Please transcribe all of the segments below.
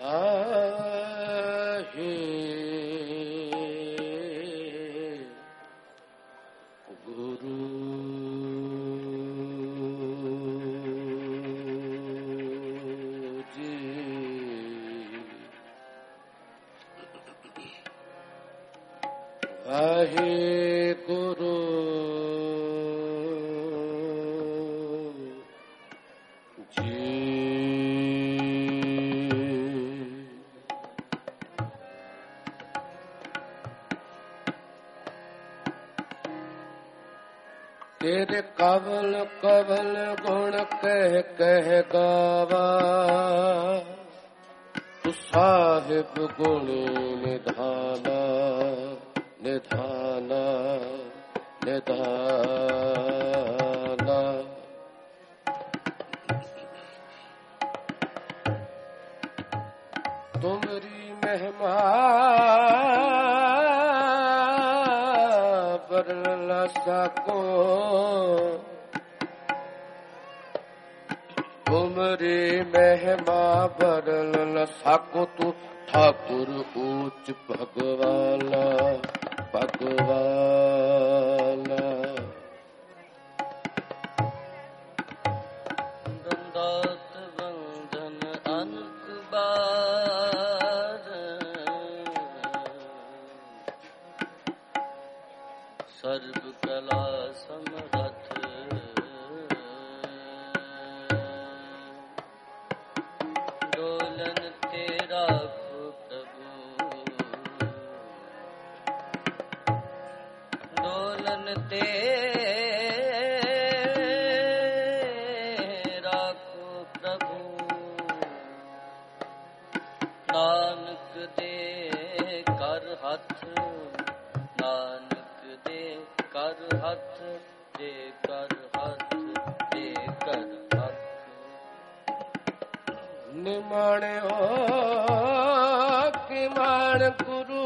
ਵਾਹਿਗੁਰੂ ਜੀ। ਤੇਰੇ ਕਵਲ ਕਵਲ ਗੁਣ ਕਹਿ ਕਹਿ ਗਾਵਾ, ਤੂੰ ਸਾਹਿਬ ਗੁਣੀ ਨਿਧਾਨਾ ਨਿਧਾਨਾ ਨਿਧਾਨਾ। ਤੁਮਰੀ ਮਹਿਮਾ ਵਰਣ ਸਕੋ, ਤੁਮਰੀ ਮਹਿਮਾ ਵਰਣ ਸਕੋ। ਤੂੰ ਠਾਕੁਰ ਊਚ ਭਗਵਾਨਾ ਭਗਵਾਨਾ। ਦੰਦਾਤ ਬੰਧਨ ਅਨਕ ਬਾਰ, ਸਰਬ ਕਲਾ ਸਮਰਥ। ਡੋਲਨ ਤੇਰਾ ਡੋਲਨ ਤੇ ਰਾਖੋ ਪ੍ਰਭੂ, ਨਾਨਕ ਦੇ ਕਰ ਹੱਥ, ਨਾਨਕ ਦੇ ਕਰ ਹੱਥ, ਦੇ ਕਰ ਹੱਥ, ਦੇ ਕਰ ਹੱਥ। ਨਿਮਾਣਿਓ ਕਿ ਮਾਣ ਗੁਰੂ,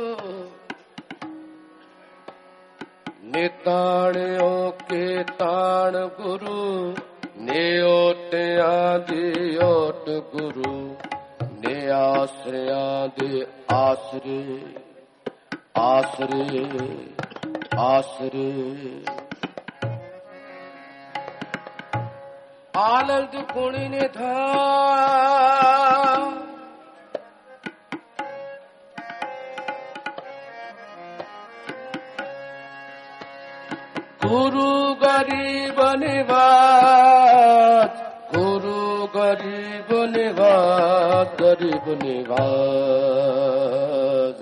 ਨਿਤਾਣਿਓ ਕੇ ਤਾਣ ਗੁਰੂ। ਨਿਓਟਿਆਂ ਦੀ ਓਟ ਗੁਰੂ, ਨਿਆਸਰਿਆਂ ਦੇ ਆਸਰੇ ਆਸਰੇ ਆਸਰੇ। ਆਨੰਦ ਗੁਣੀ ਨਿਧਾਨ, ਗੁਰੂ ਗਰੀਬ ਨਿਵਾਜ, ਗੁਰੂ ਗਰੀਬ ਨਿਵਾਜ, ਗਰੀਬ ਨਿਵਾਜ,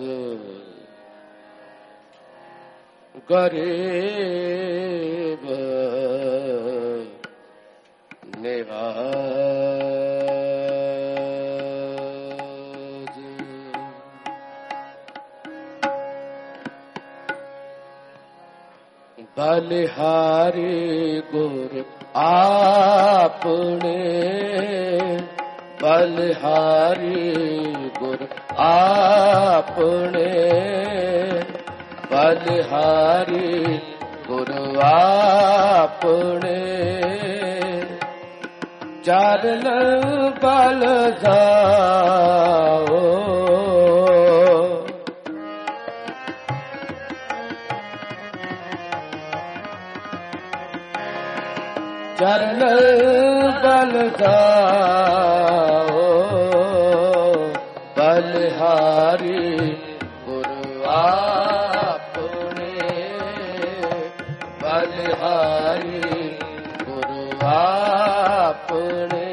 ਗਰੀਬ ਨਿਵਾਜ। ਬਲਿਹਾਰੀ ਗੁਰ ਆਪਣੇ, ਬਲਿਹਾਰੀ ਗੁਰ ਆਪਣੇ, ਬਲਿਹਾਰੀ ਗੁਰ ਆਪਣੇ। ਚਰਨ ਬਲ ਜਾਓ, ਚਰਨ ਬਲ ਜਾਓ। ਬਲਿਹਾਰੀ ਗੁਰ ਆਪਣੇ, ਬਲਿਹਾਰੀ ਗੁਰ ਆਪਣੇ।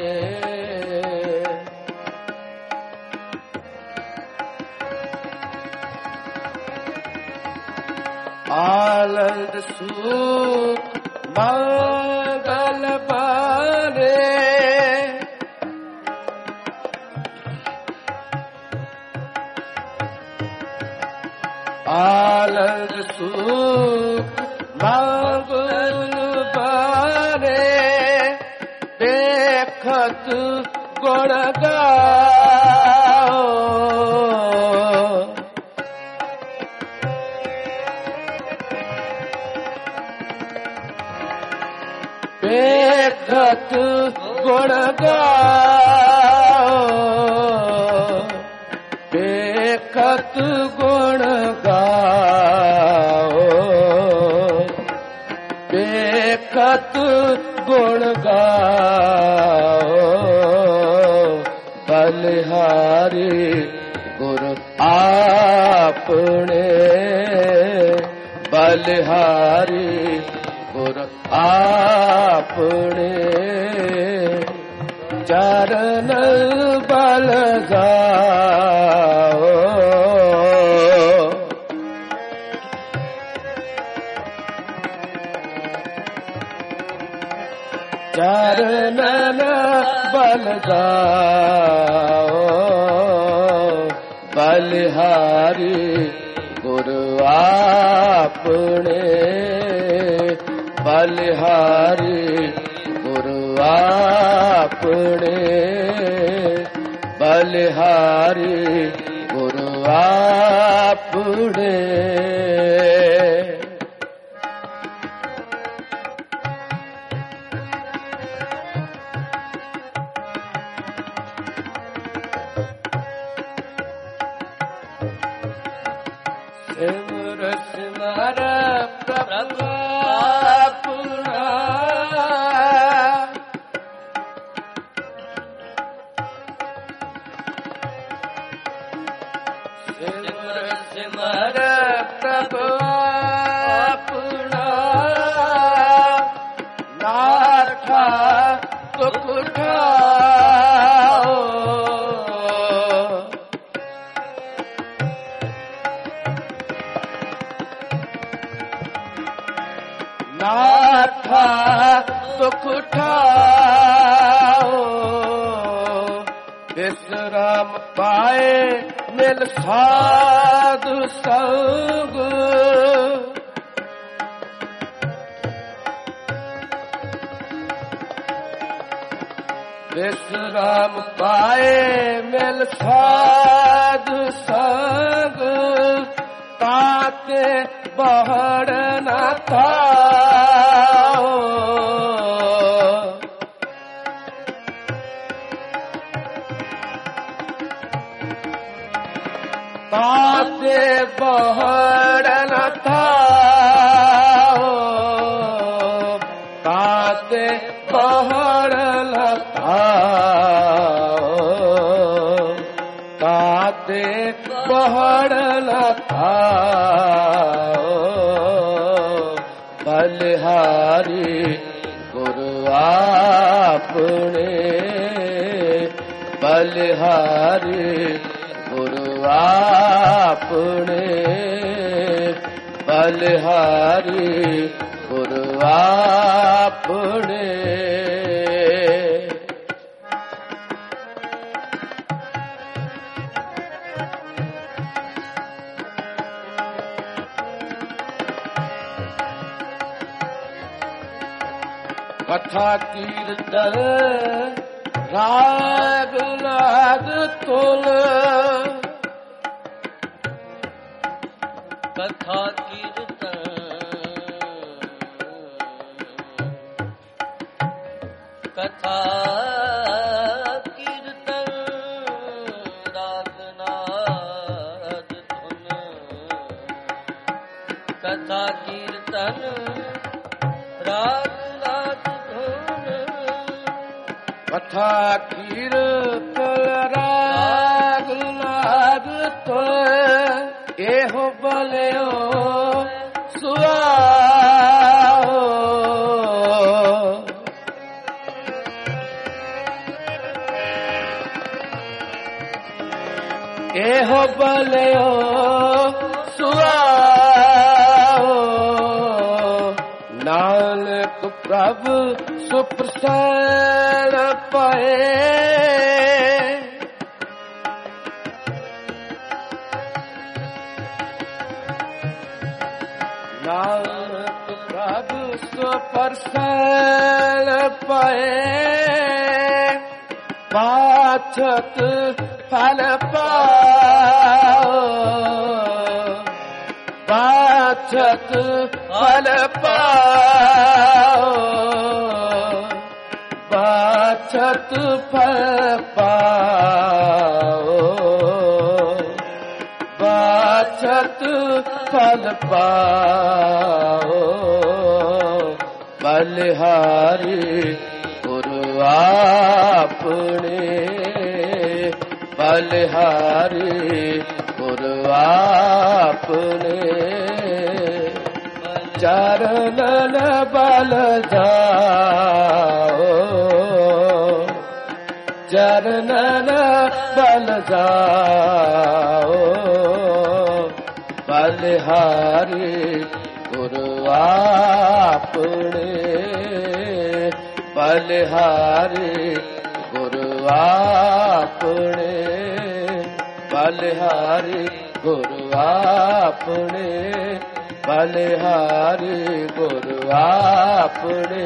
ਆਨੰਦ ਸੁਖ ਮੰਗਲ ਬਾਰੇ, ਆਨੰਦ ਸੁਖ ਮੰਗਲ ਬਾਰੇ। ਦੇਖਤ ਗੁਣ ਗਾਓ, ਦੇਖਤ ਗੁਣ ਗਾਓ। ਬਲਿਹਾਰੀ ਗੁਰ ਆਪਣੇ ਬਲਿਹਾਰੀ ਗੁਰ ਆਪਣੇ ਚਰਨ ਬਲ ਜਾਓ ਚਰਨ ਬਲ ਜਾਓ ਬਲਿਹਾਰੀ ਗੁਰ ਆਪਣੇ ਬਲਿਹਾਰੀ ਗੁਰ ਆਪਣੇ ਬਲਿਹਾਰੀ ਗੁਰ ਆਪਣੇ ਸਿਮਰ ਸਿਮਰ ਪ੍ਰਭ ਆਪਣਾ ਸਿਮਰ ਸਿਮਰ ਪ੍ਰਭ ਆਪਣਾ ਨਾਠਾ ਦੁਖ ਉਠਾਓ ਨਾਠਾ ਦੁਖ ਉਠਾਓ ਵਿਸਰਾਮ ਪਾਏ ਮਿਲ ਸਾਧੂ ਸੰਗ ਵਿਸਰਾਮ ਪਾਏ ਮਿਲ ਸਾਧੂ ਸੰਗ ਤਾਤੇ ਬਹੜ ਨਾ ਥਾਓ ਤਾਤੇ ਬਹੜ ਨਾ ਥਾਓ ਤਾਤੇ ਬਹੜ ਨਾ ਥਾਓ ਤਾਤੇ ਬਹੜ ਨਾ ਥਾਓ ਬਲਿਹਾਰੀ ਗੁਰ ਆਪਣੇ ਬਲਿਹਾਰੀ ਗੁਰ ਆਪਣੇ ਬਲਿਹਾਰੀ ਗੁਰ ਆਪਣੇ ਕਥਾ ਕੀਰਤਨ ਰਾਗ ਨਾਦ ਤੁਲ ਕਥਾ ਕੀਰਤਨ ਕਥਾ ਕੀਰਤਨ ਰਾਗ ਨਾਦ ਧੁਨ ਕਥਾ ਕੀਰਤਨ ਰਾਗ ਕਥਾ ਕੀਰਤਨ ਰਾਗ ਨਾਦ ਤੁਲ ਇਹੋ ਬਲਿਓ ਸੁਆਓ ਇਹੋ ਬਲਿਓ ਸੁਆਓ ਨਾਨਕ ਪ੍ਰਭ ਸੁਪ੍ਰਸੰਨ ਪਏ ਨਾਨਕ ਪ੍ਰਭ ਸੁਪ੍ਰਸੰਨ ਪਏ ਪਾਛਤ ਫਲ ਪਾਓ ਪਾਛਤ ਫਲ ਪਾਓ ਪਾਛਤ ਫਲ ਪਾਓ ਪਾਛਤ ਫਲ ਪਾਓ ਬਲਿਹਾਰੀ ਗੁਰ ਆਪਣੇ ਬਲਿਹਾਰੀ ਗੁਰ ਆਪਣੇ ਚਰਨਨ ਬਲ ਜਾਓ ਚਰਨਨ ਬਲ ਜਾਓ ਬਲਿਹਾਰੀ ਗੁਰ ਆਪਣੇ ਬਲਿਹਾਰੀ ਗੁਰ ਆਪਣੇ ਬਲਿਹਾਰੀ ਗੁਰ ਆਪਣੇ ਬਲਿਹਾਰੀ ਗੁਰ ਆਪਣੇ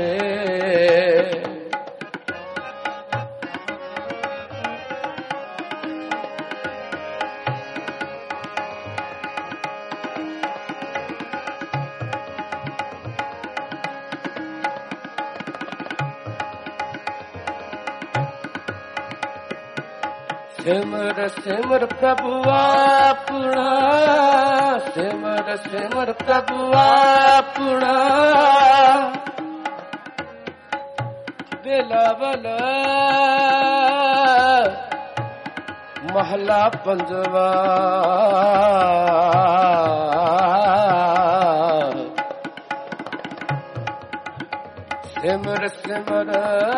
ਸਿਮਰ ਸਿਮਰ ਪ੍ਰਭੂ ਆਪਣਾ ਸਿਮਰ ਸਿਮਰ ਪ੍ਰਭੂ ਆਪਣਾ ਬਿਲਾਵਲ ਮਹਲਾ ਪੰਜਵਾ ਸਿਮਰ ਸਿਮਰ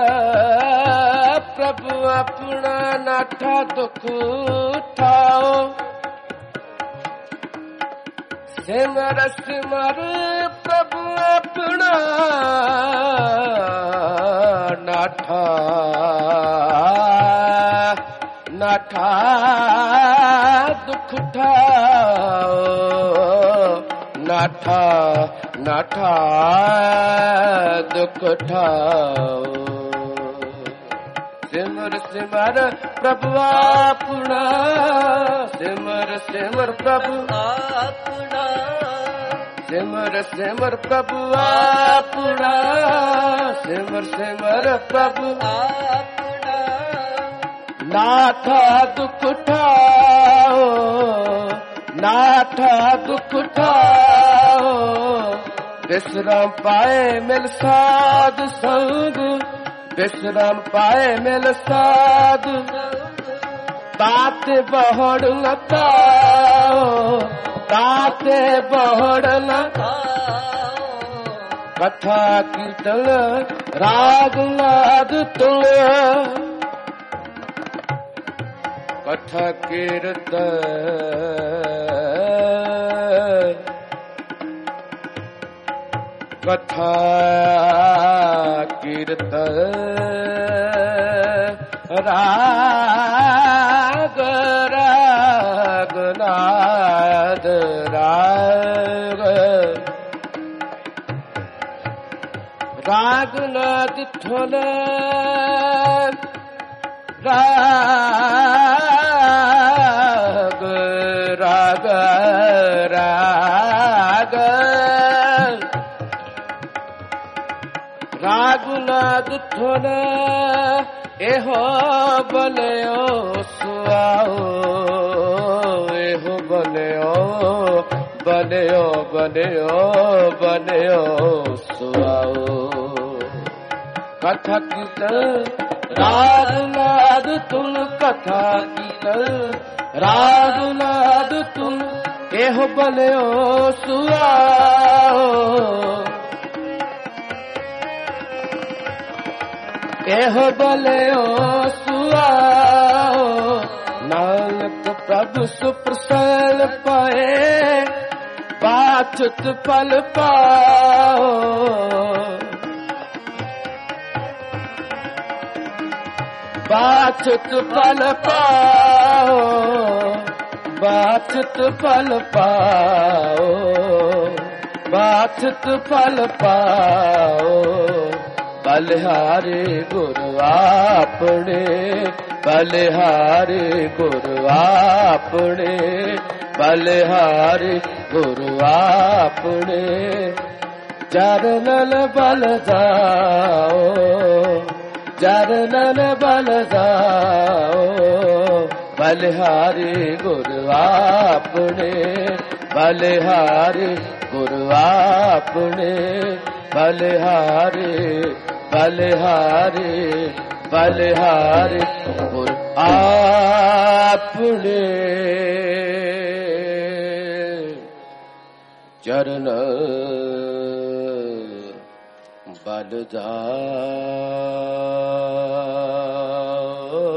ਪ੍ਰਭੂ ਆਪਣਾ ਨਾਠਾ ਦੁਖ ਉਠਾਓ ਸਿਮਰ ਸਿਮਰ ਪ੍ਰਭੂ ਆਪਣਾ ਨਾਠਾ ਨਾਠਾ ਦੁਖ ਉਠਾਓ ਨਾਠਾ ਨਾਠਾ ਦੁਖ ਉਠਾਓ ਸਿਮਰ ਸਿਮਰ ਪ੍ਰਭੂ ਆਪਣਾ ਸਿਮਰ ਸਿਮਰ ਪ੍ਰਭੂ ਆਪਣਾ ਸਿਮਰ ਸਿਮਰ ਪ੍ਰਭੂ ਆਪਣਾ ਸਿਮਰ ਸਿਮਰ ਪ੍ਰਭੂ ਆਪਣਾ ਨਾਠਾ ਦੁਖ ਉਠਾਓ ਨਾਠਾ ਦੁਖ ਉਠਾਓ ਵਿਸਰਾਮ ਪਾਏ ਮਿਲ ਸਾਧ ਸੰਗ ਵਿਸਰਾਮ ਪਾਏ ਮਿਲ ਸਾਧ ਤਾਤੇ ਬਹੜ ਲਤਾਓ ਤਾਤੇ ਬਹੜ ਲਤਾਓ ਕਥਾ ਕੀਰਤਨ ਰਾਗ ਲਾਦ ਤੁਲ ਕਥਾ ਕੀਰਤਨ ਕਥਾ ਕੀਰਤਨ ਰਾਗ ਰਾਗ ਨਾਦ ਰਾਗ ਰਾਗ ਨਾਦ ਧੁਨ ਰਾਗ ਰਾਗ ਰਾਗ ਰਾਗੁਨਾਦ ਧੁਨ ਇਹੋ ਬਲਿਓ ਸੁਆਓ ਇਹੋ ਬਲਿਓ ਬਲਿਓ ਬਲਿਓ ਬਲਿਓ ਸੁਆਓ ਕਥਾ ਕੀਰਤਨ ਰਾਗੁਨਾਦ ਧੁਨ ਕਥਾ ਕੀਰਤਨ ਰਾਗੁਨਾਦ ਧੁਨ ਇਹੋ ਬਲਿਓ ਸੁਆਓ ਇਹੋ ਬਲਿਓ ਸੁਆਓ ਨਾਨਕ ਪ੍ਰਭੂ ਸੁਪ੍ਰਸੰਨ ਪਾਏ ਬਾਛਤ ਫਲ ਪਾਓ ਬਾਛਤ ਫਲ ਪਾਓ ਬਾਛਤ ਫਲ ਪਾਓ ਬਾਛਤ ਫਲ ਪਾਓ ਬਲਿਹਾਰੀ ਗੁਰ ਆਪਣੇ ਬਲਿਹਾਰੀ ਗੁਰ ਆਪਣੇ ਬਲਿਹਾਰੀ ਗੁਰ ਆਪਣੇ ਚਰਨਨ ਬਲ ਜਾਓ ਚਰਨਨ ਬਲ ਜਾਓ ਬਲਿਹਾਰੀ ਗੁਰ ਆਪਣੇ ਬਲਿਹਾਰੀ ਗੁਰ ਆਪਣੇ ਬਲਿਹਾਰੀ ਬਲਿਹਾਰੀ ਬਲਿਹਾਰੀ ਗੁਰ ਆਪਣੇ ਆਪਣੇ ਚਰਨ ਬਲ ਜਾਓ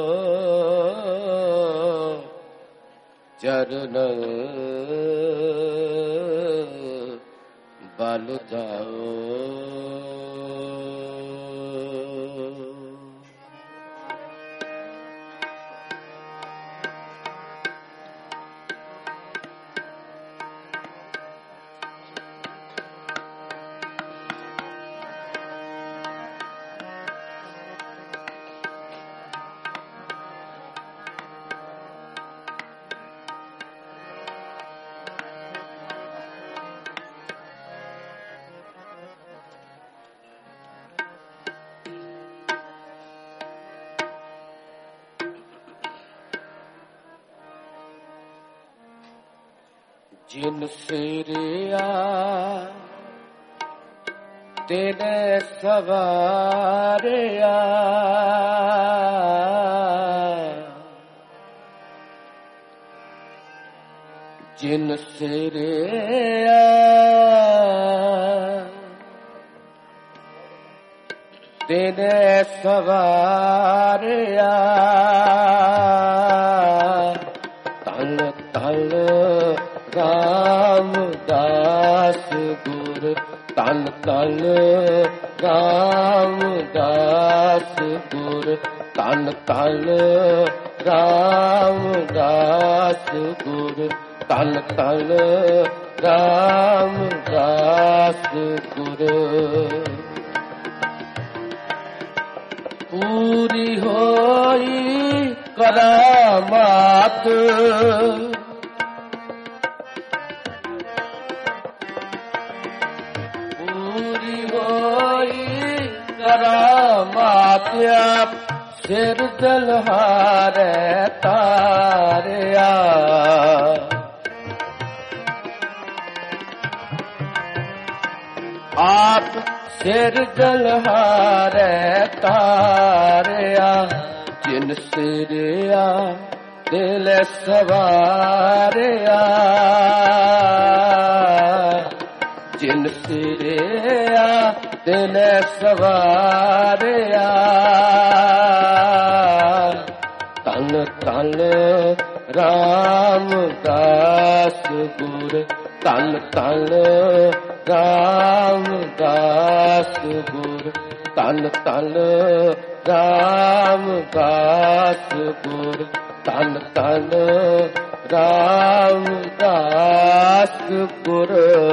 ਚਰਨ ਬਲ ਜਾਓ ਜਿਨ ਸਿਰਿਆ ਤੇਨੇ ਸਵਾਰਿਆ ਜਿਨ ਸਿਰਿਆ ਤੇਨੇ ਸਵਾਰਿਆ ਤਨ ਤਨ ਰਾਮਦਾਸ ਗੁਰ ਤਨ ਤਨ ਰਾਮਦਾਸ ਗੁਰ ਤਨ ਤਨ ਰਾਮਦਾਸ ਗੁਰ ਤਨ ਤਨ ਰਾਮਦਾਸ ਗੁਰ ਪੂਰੀ ਹੋਈ ਕਰਾਮਾਤ ਕਰਾਮਾਤਿਆ ਸਿਰ ਦਲਹਾਰੇ ਤਾਰਿਆ ਆਪ ਸਿਰ ਦਲਹਾਰੇ ਤਾਰਿਆ ਜਿਨ ਸਿਰਿਆ ਦਿਲ ਸਵਾਰਿਆ ਜਿਨ ਸਿਰਿਆ ਦਿਲ ਸਵਾਰਿਆ ਤਨ ਤਨ ਰਾਮਦਾਸ ਗੁਰ ਤਨ ਤਨ ਰਾਮਦਾਸ ਗੁਰ ਤਨ ਤਨ ਰਾਮਦਾਸ ਗੁਰ ਤਨ ਤਨ ਰਾਮਦਾਸ ਗੁਰ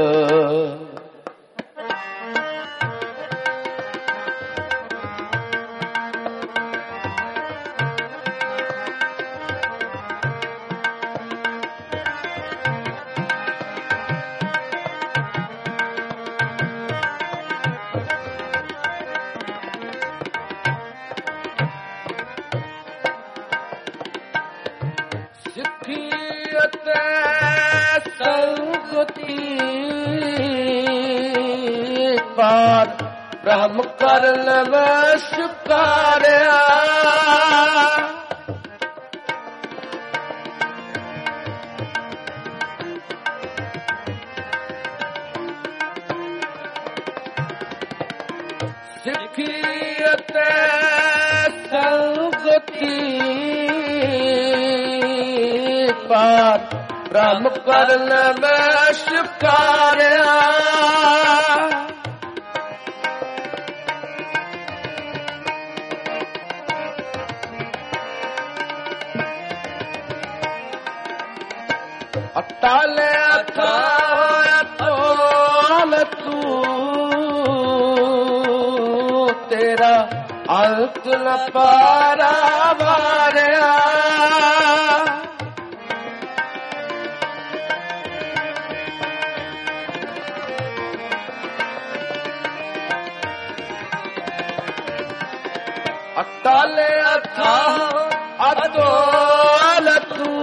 ਬ੍ਰਹਮ ਕਰਨ ਵਸ਼ਕਾਰਿਆ ਸਿੱਖੀ ਅਤੇ ਸੰਗਤੀ ਪਾਰ ਬ੍ਰਹਮ ਕਰਨ ਵਸ਼ਕਾਰਿਆ ਅਟਾਲੇ ਅਥਾਇਆ ਤੋਲ ਤੂੰ ਤੇਰਾ ਅੰਤ ਨ ਪਾਰਾ ਵਾਰਿਆ ਅਟਾਲੇ ਅਥਾਇਆ ਤੋਲ ਤੂੰ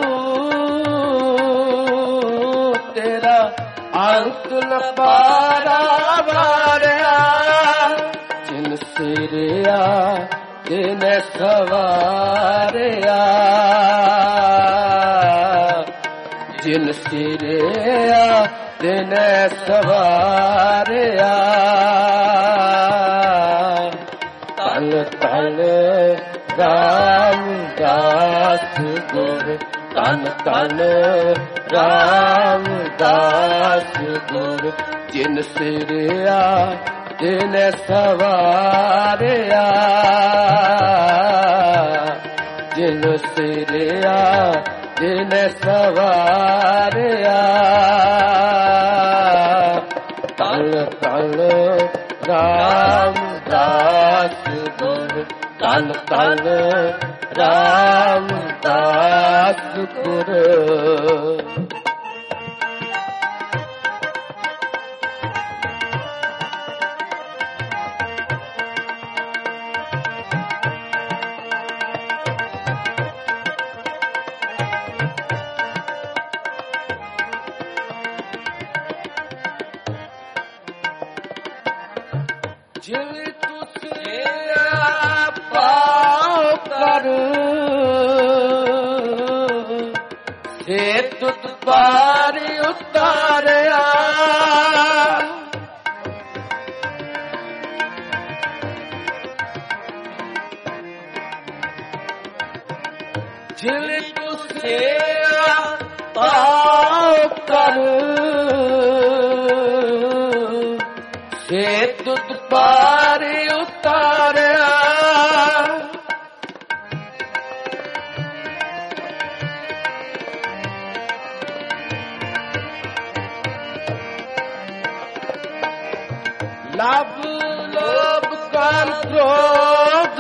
ਤੇਰਾ ਅੰਤ ਨ ਪਾਰਾ ਵਾਰਿਆ ਜਿਨ ਸਿਰਿਆ ਤਿਨ ਸਵਾਰਿਆ ਜਿਨ ਸਿਰਿਆ ਦਿਨ ਸਵਾਰਿਆ ਤਨ ਤਨ ਰਾਮਦਾਸ ਗੁਰ ਤਨ ਤਨ ਰਾਮਦਾਸ ਗੁਰ ਜਿਨ ਸਿਰਿਆ ਦਿਨ ਸਵਾਰਿਆ ਜਿਨ ਸਿਰਿਆ ਦਿਨ ਸਵਾਰਿਆ ਤਨ ਤਨ ਰਾਮਦਾਸ ਗੁਰ ਤਨ ਤਨ ਰਾਮਦਾਸ ਗੁਰ ਜਿਨ ਤੁਸੇ ਪਾਉ ਕਰ ਸੇ ਤੁਤ ਪਾਰ ਉਤਾਰਿਆ ਜਿਨ ਤੁਸੇ ਪਾਉ ਕਰ ਸੇ ਤੁਤ ਪਾਰ ਉਤਾਰਿਆ ਲਭ ਲੋਭ ਕਰ ਕ੍ਰੋਧ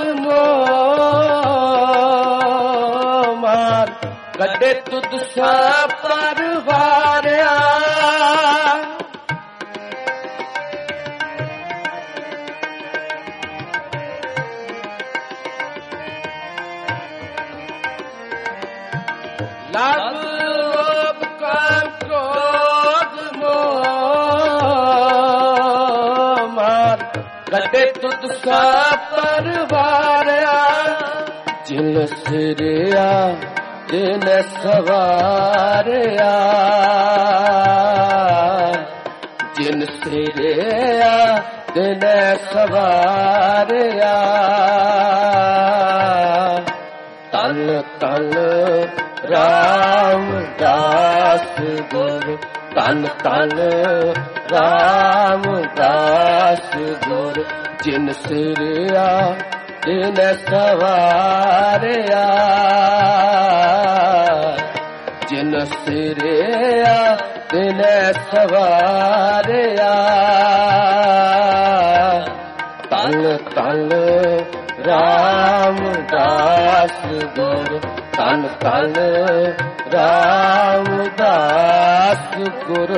ਮੋਹ ਮਾਰ ਕੱਢੇ ਤੁਧ ਸਭ ਪਰਵਾਰਿਆ ਲਭ ਲੋਭ ਕਰ ਕ੍ਰੋਧ ਮੋਹ ਮਾਰ ਕੱਢੇ ਤੁਧ ਸਭ ਪਰਵਾਰਿਆ ਜਿਨ ਸਿਰਿਆ ਦਿਨ ਸਵਾਰਿਆ ਜਿਨ ਸਿਰਿਆ ਦਿਨ ਸਵਾਰਿਆ ਤਨ ਤਨ ਰਾਮਦਾਸ ਗੁਰ ਤਨ ਤਨ ਰਾਮਦਾਸ ਗੁਰ ਜਿਨ ਸਿਰਿਆ ਦਿਨ ਸਵਾਰਿਆ ਜਿਨ ਸਿਰਿਆ ਦਿਨ ਸਵਾਰਿਆ ਤਨ ਤਨ ਰਾਮਦਾਸ ਗੁਰ ਤਨ ਤਨ ਰਾਮਦਾਸ ਗੁਰ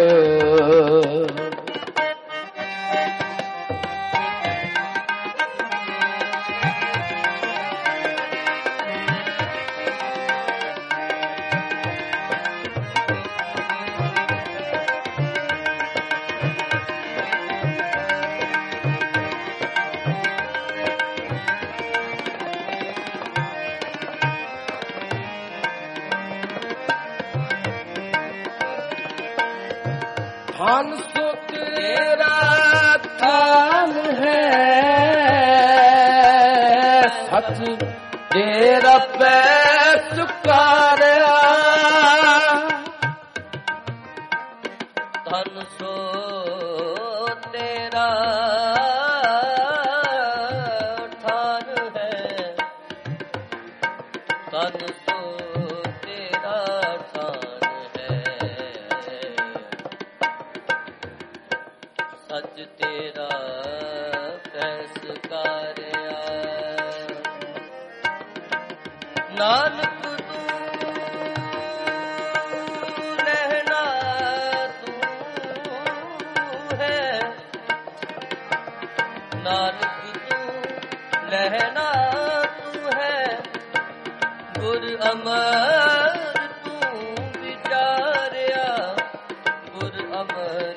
ਧਨ ਸੋ ਤੇਰਾ ਧਨ ਹੈ ਸੱਚ ਤੇਰਾ ਪੈ ਸੁਕਾਰਿਆ ਧਨ ਸੋ ਤੇਰਾ ਠਾਨ ਹੈ ਧਨ ਸੋ ਤੇਰਾ ਠਾਨ ਹੈ ਸੱਚ ਤੇਰਾ ਪੈਸ ਕਾਰਿਆ ਨਾਨਕ ਤੂੰ ਰਹਿਣਾ ਤੂੰ ਹੈ ਨਾਨਕ ਤੂੰ ਰਹਿਣਾ ਤੂੰ ਹੈ ਗੁਰ ਅਮਰ ਤੂੰ ਵਿਚਾਰਿਆ ਗੁਰ ਅਮਰ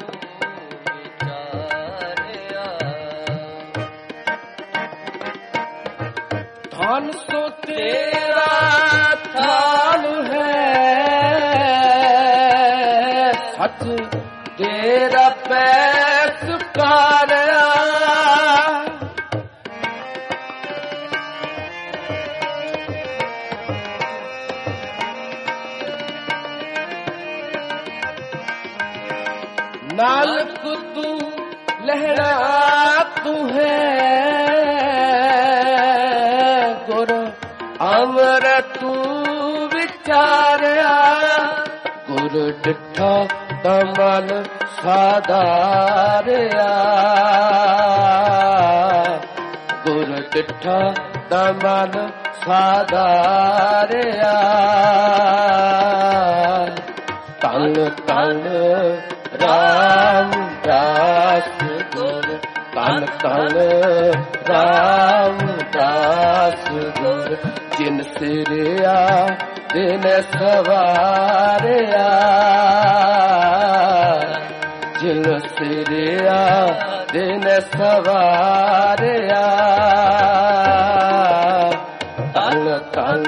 ਧਨ ਸੋ ਤੇਰਾ ਥਾਨ ਹੈ ਨਾਨਕ ਤੂੰ ਲਹਿਣਾ ਤੂੰ ਹੈ ਗੁਰ ਅਮਰ ਤੂੰ ਵਿਚਾਰਿਆ ਗੁਰ ਡਿਠਾ ਤਾਂ ਮਨ ਸਾਧਾਰਿਆ ਗੁਰ ਡਿਠਾ ਤਾਂ ਮਨ ਸਾਧਾਰਿਆ ਤਨ ਤਨ ਰਾਮਦਾਸ ਗੁਰ ਤਨ ਤਨ ਰਾਮਦਾਸ ਗੁਰ ਜਿਨ ਸਿਰਿਆ ਦਿਨ ਸਵਾਰਿਆ ਜਿਨ ਸਿਰਿਆ ਦਿਨ ਸਵਾਰਿਆ ਤਨ ਤਨ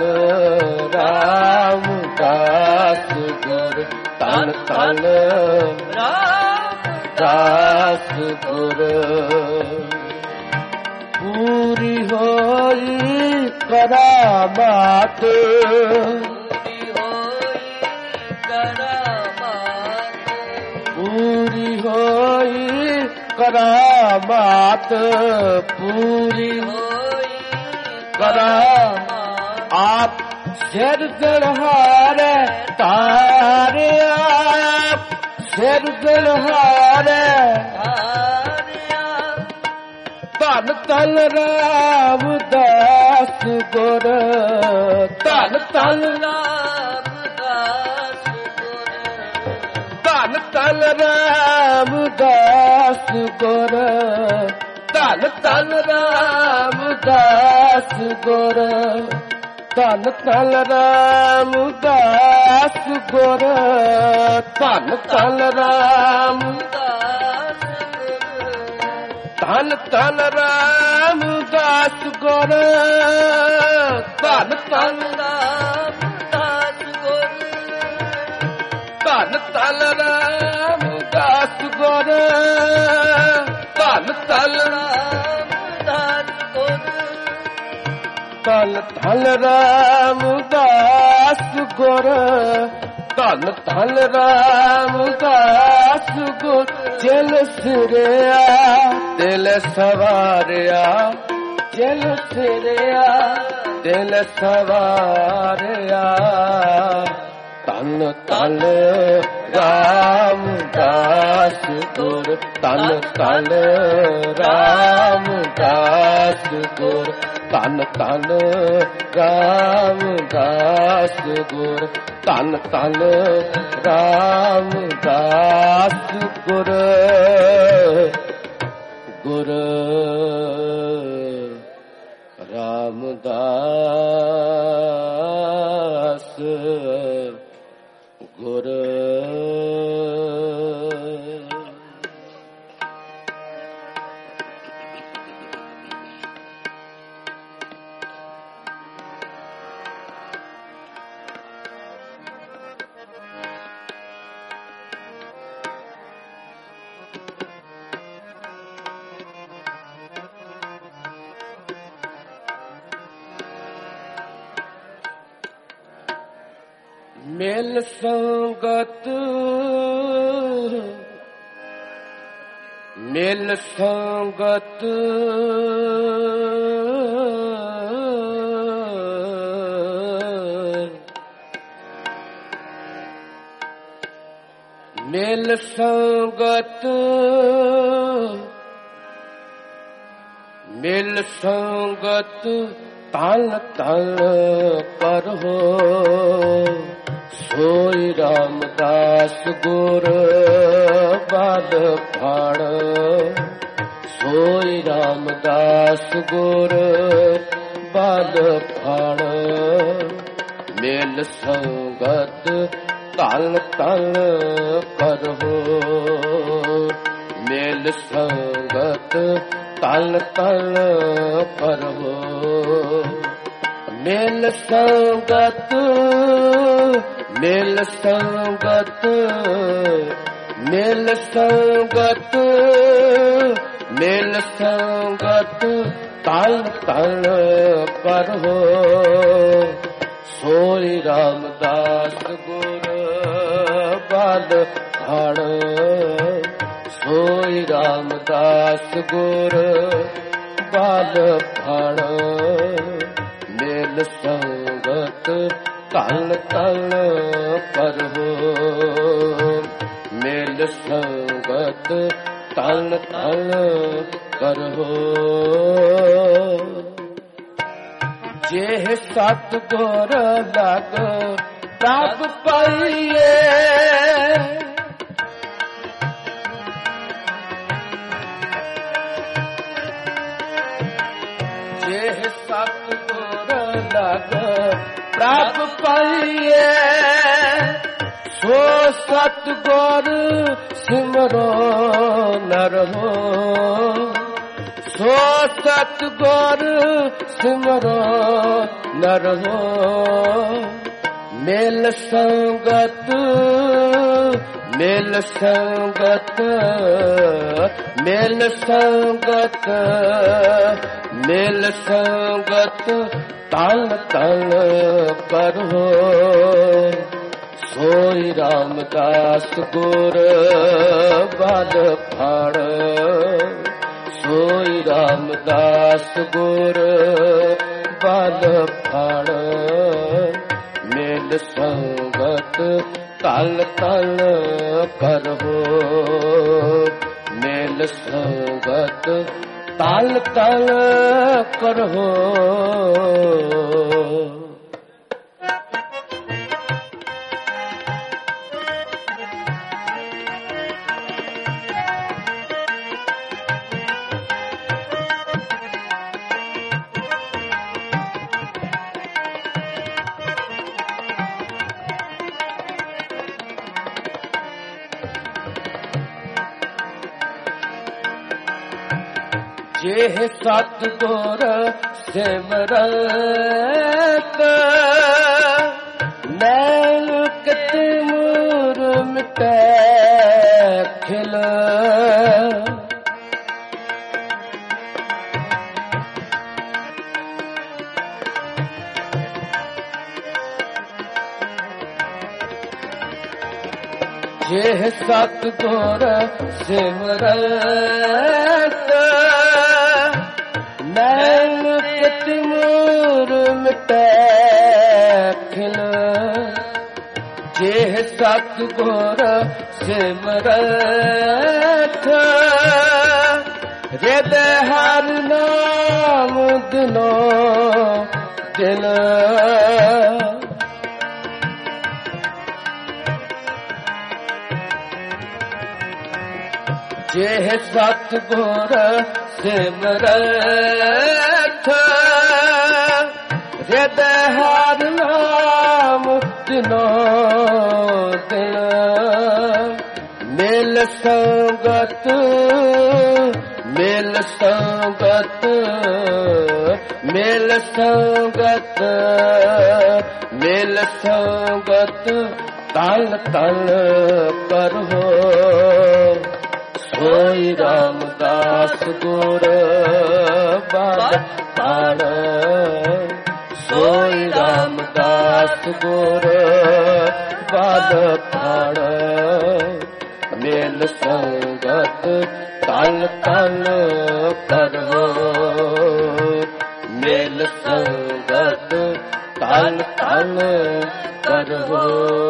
ਰਾਮਦਾਸ ਗੁਰ ਤਨ ਤਨ ਰਾਮਦਾਸ ਗੁਰ ਪੂਰੀ ਹੋਈ ਕਰਾਮਾਤ ਪੂਰੀ ਹੋਈ ਕਰਾਮਾਤ ਪੂਰੀ ਹੋਈ ਕਰਾਮਾਤ ਆਪ ਸਿਰ ਗੜਹਾਰੇ ਤਾਰਿਆ ਸਿਰ ਗੜਹਾਰੇ ਧੰਨ ਧੰਨ ਰਾਮਦਾਸ ਗੁਰ ਧੰਨ ਧੰਨ ਰਾਮਦਾਸ ਗੁਰ ਧੰਨ ਧੰਨ ਰਾਮਦਾਸ ਗੁਰ ਧੰਨ ਧੰਨ ਰਾਮਦਾਸ ਗੁਰ ਧੰਨ ਧੰਨ ਰਾਮਦਾਸ ਗੁਰ ਧੰਨ ਧੰਨ ਰਾਮਦਾਸ ਧੰਨ ਧੰਨ ਰਾਮਦਾਸ ਗੁਰ ਧੰਨ ਧੰਨ ਰਾਮਦਾਸ ਗੁਰ ਧੰਨ ਧੰਨ ਰਾਮਦਾਸ ਗੁਰ ਧੰਨ ਧੰਨ ਰਾਮਦਾਸ ਗੁਰ ਧੰਨ ਧੰਨ ਰਾਮਦਾਸ ਗੁਰ ਧੰਨ ਧੰਨ ਰਾਮਦਾਸ ਗੁਰ ਜਿਨ ਸਿਰਿਆ ਦਿਲ ਸਵਾਰਿਆ ਜਿਨ ਸਿਰਿਆ ਦਿਲ ਸਵਾਰਿਆ ਧੰਨ ਧੰਨ ਰਾਮਦਾਸ ਗੁਰ ਧੰਨ ਧੰਨ ਰਾਮਦਾਸ ਗੁਰ ਧੰਨ ਧੰਨ ਰਾਮਦਾਸ ਗੁਰ ਧੰਨ ਧੰਨ ਰਾਮਦਾਸ ਗੁਰ ਗੁਰ ਰਾਮਦਾਸ ਗੁਰ ਮਿਲ ਸੰਗਤ ਮਿਲ ਸੰਗਤ ਮਿਲ ਸੰਗਤ ਮਿਲ ਸੰਗਤ ਤਨ ਤਨ ਕਰੋ ਸੋਈ ਰਾਮਦਾਸ ਗੁਰ ਬਲ ਫੜ ਸੋਈ ਰਾਮਦਾਸ ਗੁਰ ਬਲ ਫੜ ਮਿਲ ਸੰਗਤ ਤਨ ਤਨ ਕਰੋ ਮਿਲ ਸੰਗਤ ਤਨ ਤਨ ਕਰੋ ਮਿਲ ਸੰਗਤ ਮਿਲ ਸੰਗਤ ਮਿਲ ਸੰਗਤ ਮਿਲ ਸੰਗਤ ਤਨ ਤਨ ਕਰੋ ਸੋਈ ਰਾਮਦਾਸ ਗੁਰ ਬਲ ਫੜ ਸੋਈ ਰਾਮਦਾਸ ਗੁਰ ਬਾਲ ਫਣ ਮੇਲ ਸੰਗਤ ਧਨ ਧਨ ਕਰਹੁ ਮੇਲ ਸੰਗਤ ਧਨ ਧਨ ਕਰਹੁ ਜੇ ਸਤ ਗੁਰ ਲਗ ਪ੍ਰਭ ਪਾਈਏ ਜੇ ਸਤ ਗੁਰ ਲਗ ਪ੍ਰਭ ਪਾਈਏ ਸੋ ਸਤ ਗੁਰ ਸਿਮਰੋ ਨਰ ਹੋ ਸੋ ਸਤ ਗੁਰ ਸਿਮਰੋ ਨਰ ਹੋ ਮੇਲ ਸੰਗਤ ਮੇਲ ਸੰਗਤ ਮੇਲ ਸੰਗਤ ਮੇਲ ਸੰਗਤ ਤਨ ਤਨ ਕਰਹੁ ਸੋਈ ਰਾਮਦਾਸ ਗੁਰ ਬਲ ਫੜ ਸੋਈ ਰਾਮਦਾਸ ਗੁਰ ਬਲ ਫੜ ਮੇਲ ਸੰਗਤ ਤਲ ਤਲ ਕਰਹੁ ਮੇਲ ਸੰਗਤ ਤਲ ਤਲ ਕਰਹੁ ਜੇ ਸਤ ਗੁਰ ਸਿਮਰਤ ਮੈਲ ਕਿਤ ਮੂਰ ਮਿਟੈ ਖਿਲ ਜੇ ਸਤ ਗੁਰ ਸਿਮਰਤ ਮੈਲ ਕਿਤ ਮੂਰ ਮਿਟੈ ਖਿਲ ਜੇ ਸਤ ਗੁਰ ਸਿਮਰਤ ਹਿਰਦੈ ਹਰਿ ਨਾਮ ਦਿਨੋ ਦਿਨ ਜੇ ਸਤ ਗੁਰ ਸਿਮਰਤ ਹਿਰਦੈ ਹਰਿ ਨਾਮ ਦਿਨੋ ਦਿਨ ਮੇਲ ਸੰਗਤ ਮੇਲ ਸੰਗਤ ਮੇਲ ਸੰਗਤ ਮੇਲ ਸੰਗਤ ਤਲ ਤਲ ਕਰਹੁ ਸੋਈ ਰਾਮਦਾਸ ਗੁਰ ਬਲ ਫੜ ਸੋਈ ਰਾਮਦਾਸ ਗੁਰ ਬਲ ਫੜ ਮੇਲ ਸੰਗਤ ਤਲ ਤਲ ਕਰਹੁ ਮੇਲ ਸੰਗਤ ਤਲ ਤਲ ਕਰਹੁ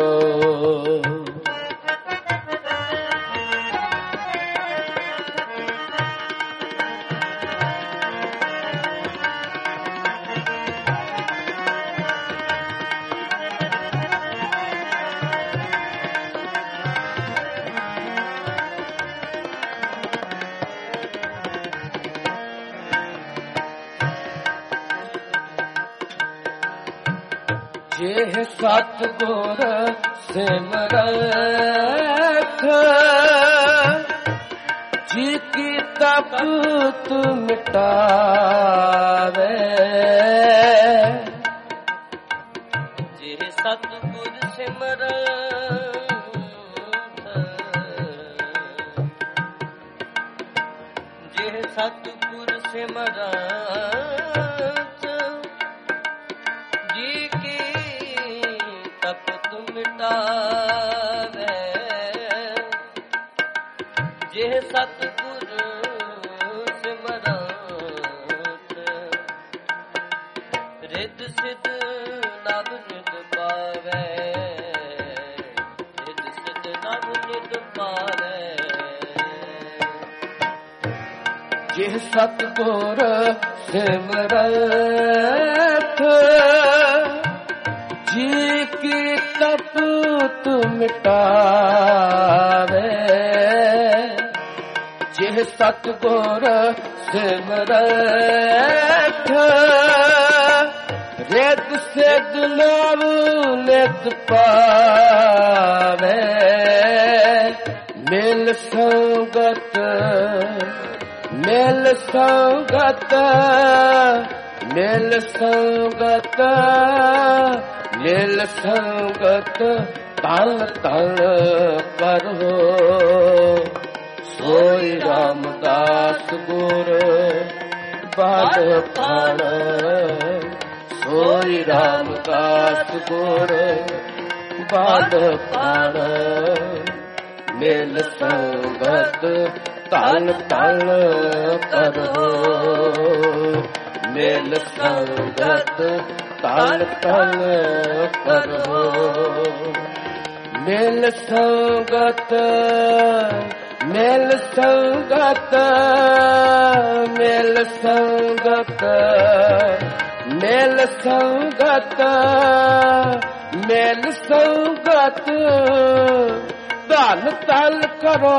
ਜੇ ਸਤ ਗੁਰ ਸਿਮਰਤ ਜੀ ਕੀ ਤਪਤ ਮਿਟਾਵੇ ਜੇ ਸਤਿਗੁਰ ਸਿਮਰਤ ਜੇ ਸਤਿਗੁਰ ਸਿਮਰਤ ਜੀ ਕੀ ਤਪਤ ਮਿਟਾਵੇ ਜੇ ਸਤਿਗੁਰ ਸਿਮਰਤ ਰਿੱਧ ਸਿੱਧ ਨਵ ਨਿਧ ਪਾਵੈ ਰਿੱਧ ਸਿੱਧ ਨਵ ਨਿਧ ਪਾਵੈ ਜਿਹ ਸਤਿਗੁਰ ਸਿਮਰਤ ਜੀ ਕੀ ਤਪਤ ਮਿਟਾਵੇ ਜਿਹ ਸਤਿਗੁਰ ਸਿਮਰਤ ਰਿੱਧ ਸਿੱਧ ਨਵ ਨਿਧ ਪਾਵੇ ਮਿਲ ਸੰਗਤ ਮਿਲ ਸੰਗਤ ਮਿਲ ਸੰਗਤ ਮਿਲ ਸੰਗਤ ਤਨ ਤਨ ਕਰੋ ਸੋਈ ਰਾਮਦਾਸ ਗੁਰ ਬਾਦ ਪਾਣ ਸੋਈ ਰਾਮਦਾਸ ਗੁਰ ਬਾਦ ਪਾਣ ਮਿਲ ਸੰਗਤ ਤਨ ਤਨ ਕਰੋ ਮਿਲ ਸੰਗਤ ਤਨ ਤਨ ਕਰੋ ਮਿਲ ਸੰਗਤ ਮਿਲ ਸੰਗਤ ਮਿਲ ਸੰਗਤ ਮਿਲ ਸੰਗਤ ਮਿਲ ਸੰਗਤ ਧਨ ਤਨ ਕਰੋ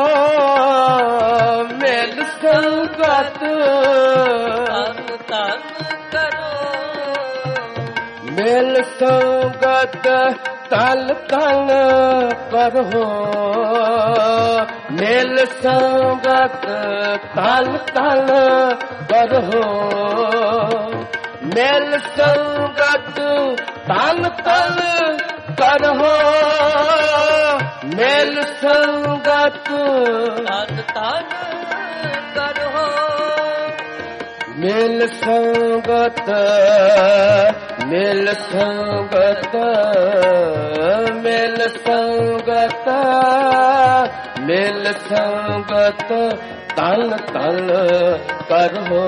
ਮਿਲ ਸੰਗਤ ਧਨ ਧਨ ਕਰੋ ਮਿਲ ਸੰਗਤ ਤਨ ਤਨ ਕਰੋ ਮਿਲ ਸੰਗਤ ਤਨ ਤਨ ਕਰੋ ਮਿਲ ਸੰਗਤ ਤਨ ਤਨ ਕਰੋ ਮਿਲ ਸੰਗਤ ਤਨ ਤਨ ਕਰੋ ਮਿਲ ਸੰਗਤ ਮਿਲ ਸੰਗਤ ਮਿਲ ਸੰਗਤ ਮਿਲ ਸੰਗਤ ਤਨ ਤਨ ਕਰੋ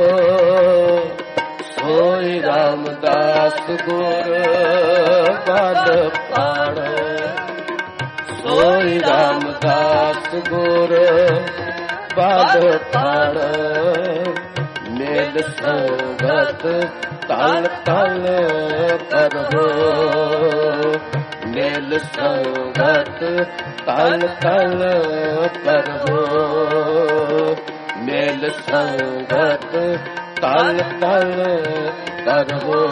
ਸੋਈ ਰਾਮਦਾਸ ਗੁਰ ਬਲ ਪਾਣ ਸੋਈ ਰਾਮਦਾਸ ਗੁਰ ਬਲ ਪਾਣ ਮਿਲ ਸੰਗਤ ਤਨ ਤਨ ਕਰੋ ਮਿਲ ਸੰਗਤ ਤਨ ਤਨ ਕਰੋ ਮਿਲ ਸੰਗਤ ਤਨ ਤਨ ਕਰੋ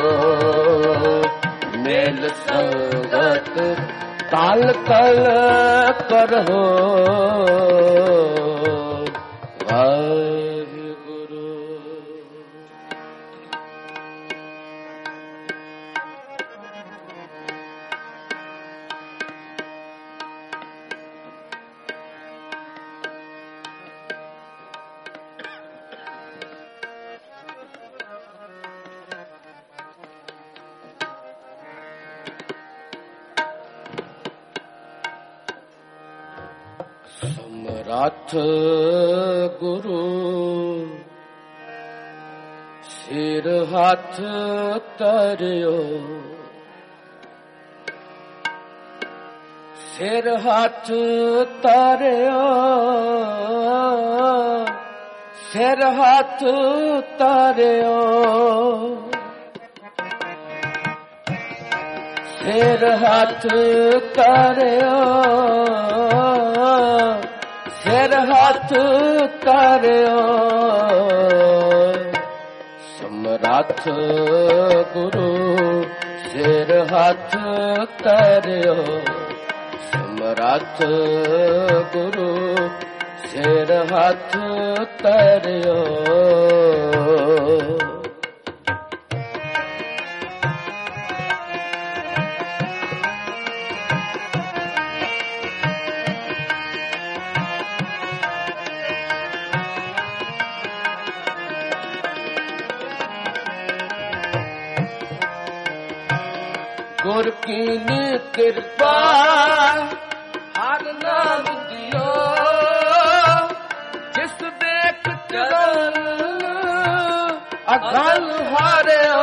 ਮਿਲ ਸੰਗਤ ਤਨ ਤਨ ਕਰੋ ਵਾਹਿਗੁਰੂ। ਸਮਰੱਥ ਗੁਰੂ ਸਿਰ ਹੱਥ ਧਰਿਓ ਸਿਰ ਹੱਥ ਧਰਿਓ ਸਿਰ ਹੱਥ ਧਰਿਓ ਸਿਰ ਹੱਥ ਧਰਿਓ ਸਿਰ ਹੱਥ ਧਰਿਓ ਸਮਰੱਥ ਗੁਰੂ ਸਿਰ ਹੱਥ ਧਰਿਓ ਸਮਰੱਥ ਗੁਰੂ ਸਿਰ ਹੱਥ ਧਰਿਓ ਗੁਰ ਕੀ ਕਿਰਪਾ ਹਰ ਨਾਮ ਦਿਓ ਜਿਸ ਰਲ ਹਾਰਿਓ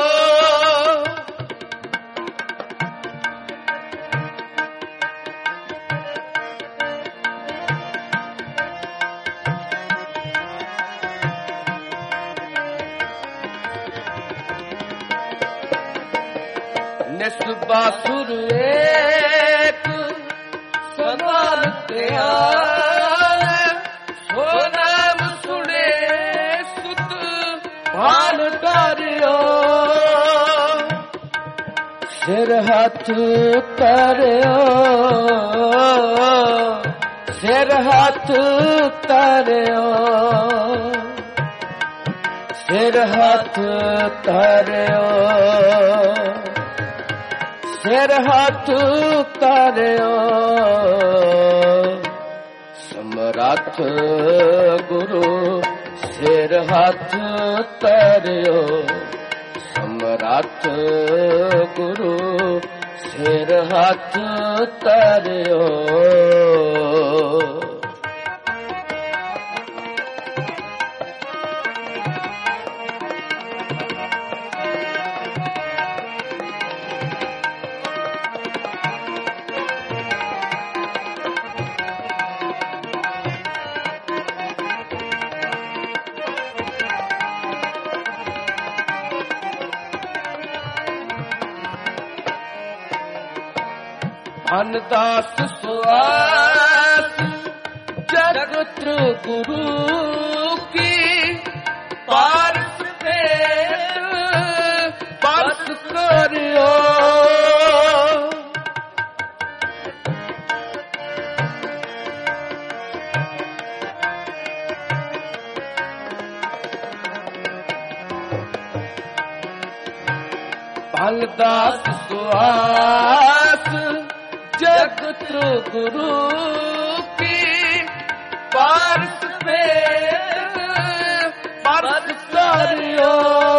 ਨਿਸਬਾਸੁਰ ਏਕ ਸਮਾਨ ਧਿਆਨ ਸੋ ਨਾਮ ਸੁਣੇ ਸੁਤ ਭਾਨ ਧਾਰਿਓ ਸਿਰ ਹੱਥ ਧਰਿਓ ਸਿਰ ਹੱਥ ਧਰਿਓ ਸਿਰ ਹੱਥ ਧਰਿਓ ਸਿਰ ਹੱਥ ਧਰਿਓ ਸਮਰੱਥ ਗੁਰੂ ਸਿਰ ਹੱਥ ਧਰਿਓ ਸਮਰੱਥ ਗੁਰੂ ਸਿਰ ਹੱਥ ਧਰਿਓ ਅਨਦਾਸ ਸੁਆਸ ਜਗਤ ਗੁਰੂ ਕੀ ਪਾਰਸ ਭੇਟ ਪਰਸ ਕਰਿਓ ਅਨਦਾਸ ਸੁਆਸ जगत गुरु की पारस भेट परस करियो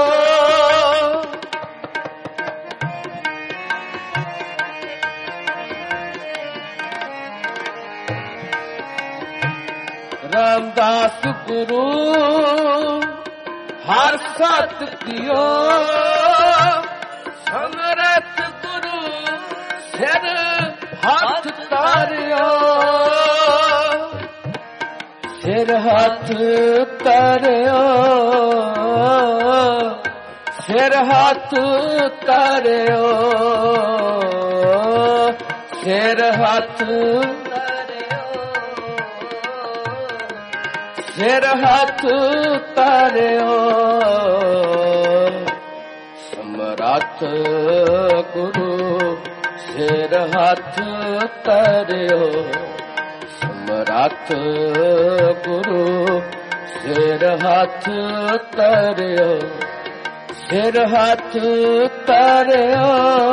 रामदास गुरु हर सत दियो समरथ गुरु सिर ਹੱਥ ਧਰਿਓ ਸਿਰ ਹੱਥ ਧਰਿਓ ਸਿਰ ਹੱਥ ਧਰਿਓ ਸਿਰ ਹੱਥ ਧਰਿਓ ਸਿਰ ਹੱਥ ਧਰਿਓ ਸਮਰੱਥ ਗੁਰੂ ਸਿਰ ਹੱਥ ਧਰਿਓ ਸਮਰੱਥ ਗੁਰੂ ਸਿਰ ਹੱਥ ਧਰਿਓ ਸਿਰ ਹੱਥ ਧਰਿਓ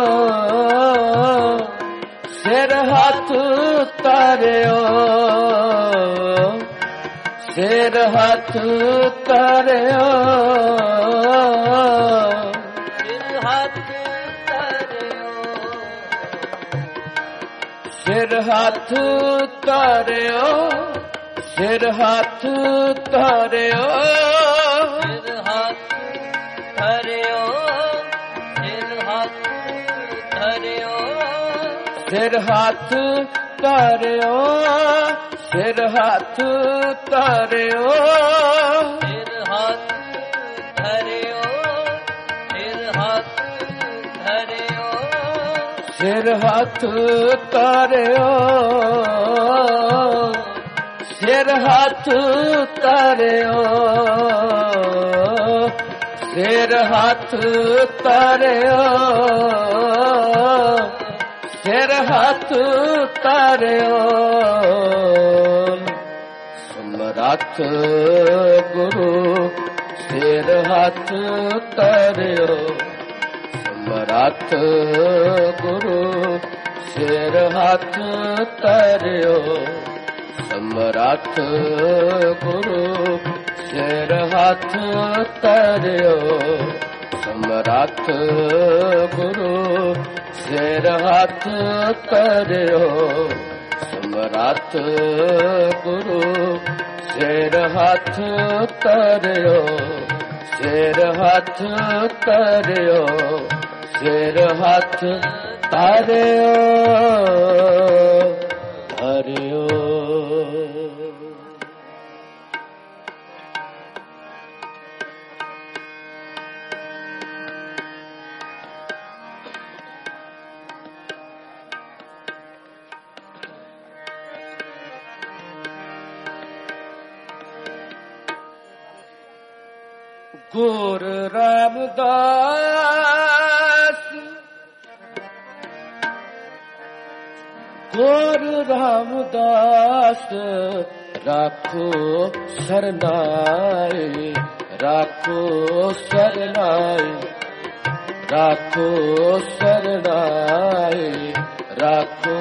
ਸਿਰ ਹੱਥ ਧਰਿਓ ਸਿਰ ਹੱਥ ਧਰਿਓ ਸਿਰ ਹੱਥ ਧਰਿਓ ਸਿਰ ਹੱਥ ਧਰਿਓ ਸਿਰ ਹੱਥ ਧਰਿਓ ਸਿਰ ਹੱਥ ਧਰਿਓ ਸਿਰ ਹੱਥ ਧਰਿਓ ਸਿਰ ਹੱਥ ਧਰਿਓ ਸਿਰ ਹੱਥ ਧਰਿਓ ਸਿਰ ਹੱਥ ਧਰਿਓ ਸਿਰ ਹੱਥ ਧਰਿਓ ਸਿਰ ਹੱਥ ਧਰਿਓ ਸਿਰ ਹੱਥ ਧਰਿਓ ਸਿਰ ਹੱਥ ਧਰਿਓ ਸਮਰੱਥ ਗੁਰੂ ਸਿਰ ਹੱਥ ਧਰਿਓ ਸਮਰੱਥ ਗੁਰੂ ਸਿਰ ਹੱਥ ਧਰਿਓ ਸਮਰੱਥ ਗੁਰੂ ਸਿਰ ਹੱਥ ਧਰਿਓ ਸਮਰੱਥ ਗੁਰੂ ਸਿਰ ਹੱਥ ਧਰਿਓ ਸਮਰੱਥ ਗੁਰੂ ਸਿਰ ਹੱਥ ਧਰਿਓ ਸਿਰ ਹੱਥ ਧਰਿਓ, ਸਿਰ ਹੱਥ ਧਰਿਓ, ਧਰਿਓ। ਗੁਰ ਰਾਮਦਾਸ, ਗੁਰ ਰਾਮਦਾਸ ਰਾਖੋ ਸਰਨਾਏ, ਰਾਖੋ ਸਰਨਾਏ, ਰਾਖੋ ਸਰਨਾਏ, ਰਾਖੋ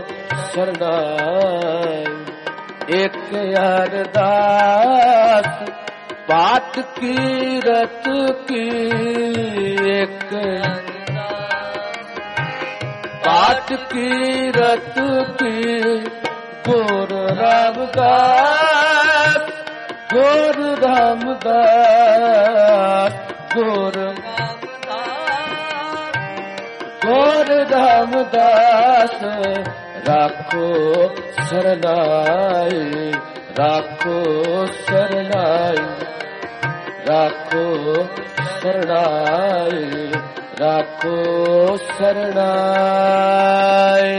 ਸਰਨਾਏ। ਇੱਕ ਅਰਦਾਸ ਬਾਤ ਕੀਰਤ ਕੀ, ਇੱਕ ਬਾਤ ਕੀਰਤ ਕੀ। ਗੁਰ ਰਾਮਦਾਸ, ਗੁਰ ਰਾਮਦਾਸ, ਗੁਰ ਰਾਮਦਾਸ ਰਾਖੋ ਸਰਨਾਏ, ਰਾਖੋ ਸਰਨਾਏ, ਰਾਖੋ ਸਰਨਾਏ, ਰਾਖੋ ਸਰਨਾਏ।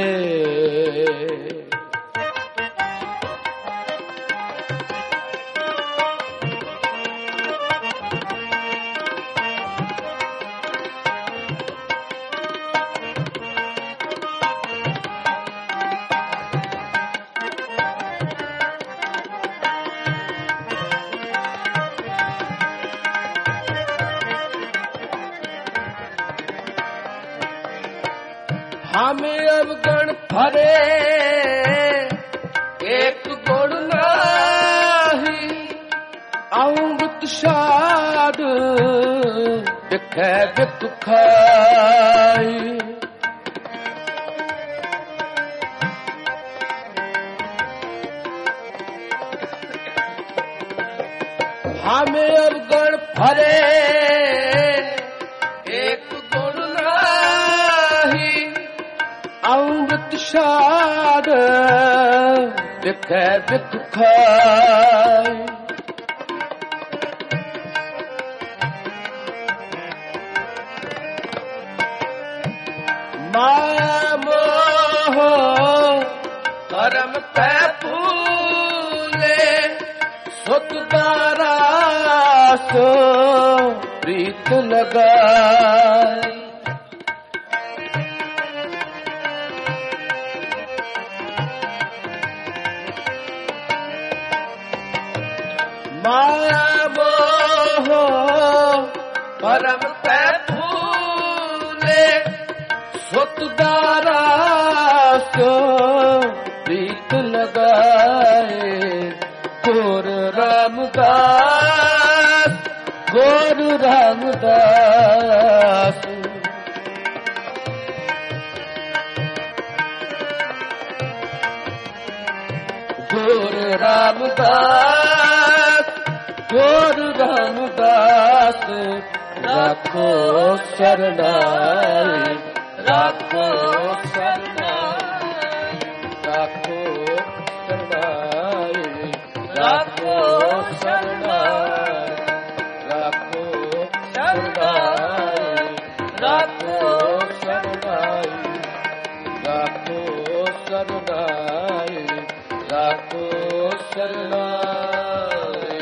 हमें अवगण भरे एक गुण नाही, अमृत साध दिखे बिक खाई। हमें अवगण भरे एक गुण नाही, अमृत साध दिखे बिक खाई। माया मोह कर्म पे फूले, सुख दारास प्रीत लगाई। माया मोह परम पे फूले, सुत दारास प्रीत लगाए। गुर रामदास, गुर रामदास, गुर रामदास, गुर रामदास राखो सरनाए, राखो सरनाए, राखो सरनाए, राखो सरनाए, राखो सरनाए, राखो सरनाए, राखो सरनाए, राखो सरनाए।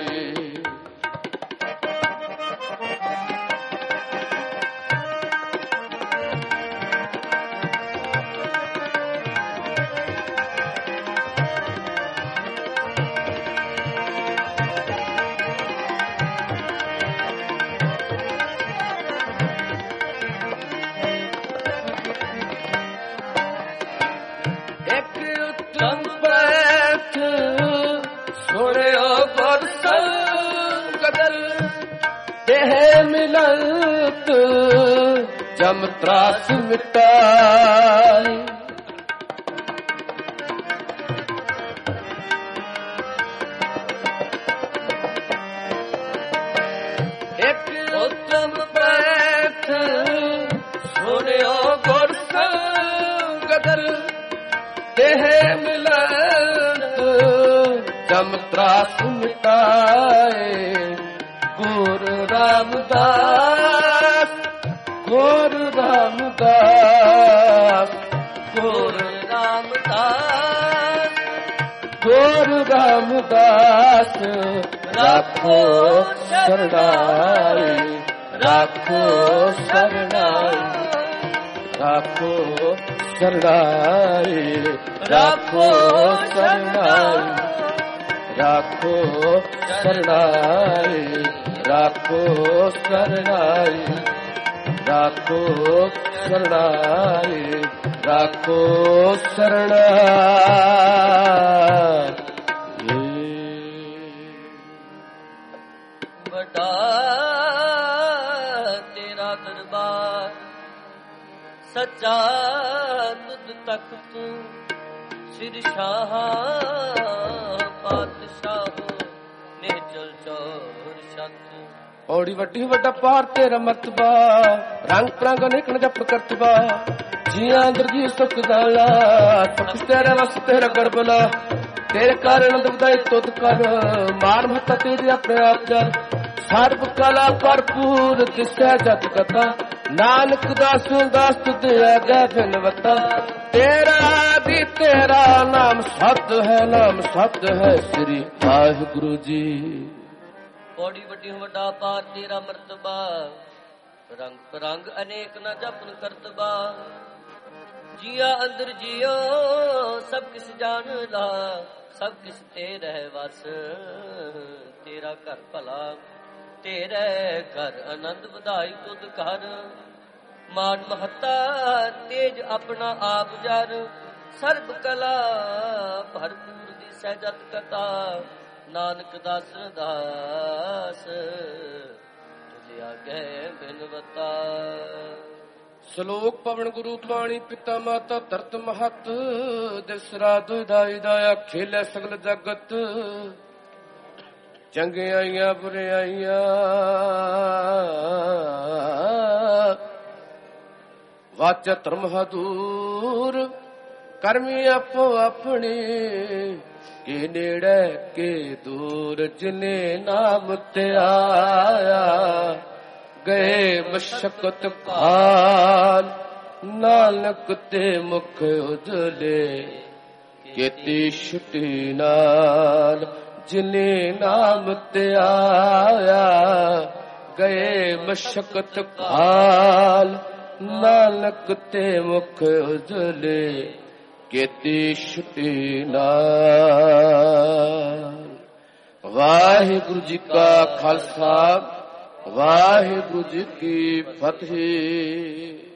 एक उत्तम पथ छोड़ो गुर संगत, देह मिलत जम त्रास मिटाई। एक ਦੇਹ ਮਿਲੰਤ ਜਮ ਤਰਾਸ ਮਿਟਾਏ ਗੁਰੂ ਰਾਮਦਾਸ ਗੁਰੂ ਰਾਮਦਾਸ ਗੁਰੂ ਰਾਮਦਾਸ ਗੁਰੂ ਰਾਮਦਾਸ ਰਾਖੋ ਸਰਣਾਈ ਰਾਖੋ ਸਰਣਾਈ ਰਾਖੋ ਸਰਣਾਈ ਰਾਖੋ ਸਰਣਾਈ ਰਾਖੋ ਸਰਣਾਈ ਰਾਖੋ ਸਰਣਾਈ ਰਾਖੋ ਸਰਣਾਈ ਰਾਖੋ ਸਰਣਾਈ ਵੱਡਾ ਤੇਰਾ ਦਰਬਾਰ ਸੱਚਾ ਤੁਧ ਤੱਕ ਤੂੰ ਸਿਰ ਸ਼ਾਹ ਪਾਤਸ਼ਾਹ ਨਿਹਚਲ ਚੋਰ ਛਤ ਔੜੀ ਵੱਡੀ ਵੱਡਾ ਪਾਰ ਤੇਰਾ ਮਰਤਬਾ ਰੰਗ ਪ੍ਰੰਗ ਅਨੇਕ ਜਪ ਕਰਤਬਾ ਜੀਆਂ ਅੰਦਰ ਜੀ ਸੁਖ ਦਾਲਾ ਸੁਖ ਤੇਰੇ ਵਸ ਤੇਰਾ ਗੜਬਲਾ ਤੇਰੇ ਕਾਰਨ ਦੁਬਦਾਈ ਤੁਧ ਕਰ ਮਾਰ ਮਹਤਾ ਤੇਰੇ ਆਪਣੇ ਆਪ ਜਨ ਸਰਬ ਕਲਾ ਭਰਪੂਰ ਦਿਸੈ ਜਤ ਕਥਾ ਨਾਨਕ ਦਾਸ ਦਾਸ ਤੁਧ ਆਗੇ ਬਿਨਵਤਾ ਤੇਰਾ ਵੀ ਤੇਰਾ ਨਾਮ ਸਤ ਹੈ ਨਾਮ ਸਤ ਹੈ ਸ੍ਰੀ ਵਾਹਿਗੁਰੂ ਜੀ ਬੋੜੀ ਵੱਡੀ ਵੱਡਾ ਪਾਰ ਤੇਰਾ ਮਰਤਬਾ ਰੰਗ ਪਰੰਗ ਅਨੇਕ ਨਾ ਜਪਨ ਕਰਤਬਾ ਜੀਆ ਅੰਦਰ ਜੀਓ ਸਭ ਕਿਸ ਜਾਣ ਲਾ ਸਭ ਕਿਸ ਤੇ ਰਹਿ ਵਸ ਤੇਰਾ ਘਰ ਭਲਾ ਤੇਰੇ ਘਰ ਆਨੰਦ ਵਧਾਈ ਤੁਧ ਘਰ ਮਾਨ ਮਹੱਤਾ ਤੇਜ ਆਪਣਾ ਆਪ ਜਰ ਸਰਬ ਕਲਾ ਭਰਪੂਰ ਦੀ ਸਹਿਜਤ ਕਥਾ ਨਾਨਕ ਦਾਸ ਦਾਸ ਤੁਝ ਆਗੇ ਬਿਨਵਤਾ ਸ਼ਲੋਕ ਪਵਨ ਗੁਰੂ ਪਾਣੀ ਪਿਤਾ ਮਾਤਾ ਧਰਤ ਮਹਤ ਦਿਸਰਾ ਦੁਦਾਈ ਦਾਇਆ ਖੇਲੇ ਸਗਲ ਜਗਤ ਚੰਗਿਆਈਆਂ ਬੁਰਿਆਈਆਂ ਵਾਚਾ ਧਰਮ ਹਦੂਰ ਕਰਮੀ ਆਪੋ ਆਪਣੀ ਕੇ ਨੇੜੇ ਕੇ ਦੂਰ ਜਿਨੇ ਨਾਮ ਤੇ ਆਇਆ ਗਏ ਮਸ਼ਕਤ ਕਾਲ ਨਾਨਕ ਤੇ ਮੁਖ ਉਜਲੇ ਕੀਤੀ ਛੁਟੀ ਨਾਲ ਜਿਨੇ ਨਾਮ ਤੇ ਆਇਆ ਗਏ ਮਸ਼ਕਤ ਕਾਲ ਨਾਨਕ ਤੇ ਮੁਖ ਉਜਲੇ ਕੀਤੀ ਛੁਟੀ ਨਾਲ ਵਾਹਿਗੁਰੂ ਜੀ ਕਾ ਖਾਲਸਾ ਵਾਹਿਗੁਰੂ ਜੀ ਕੀ ਫਤਿਹ।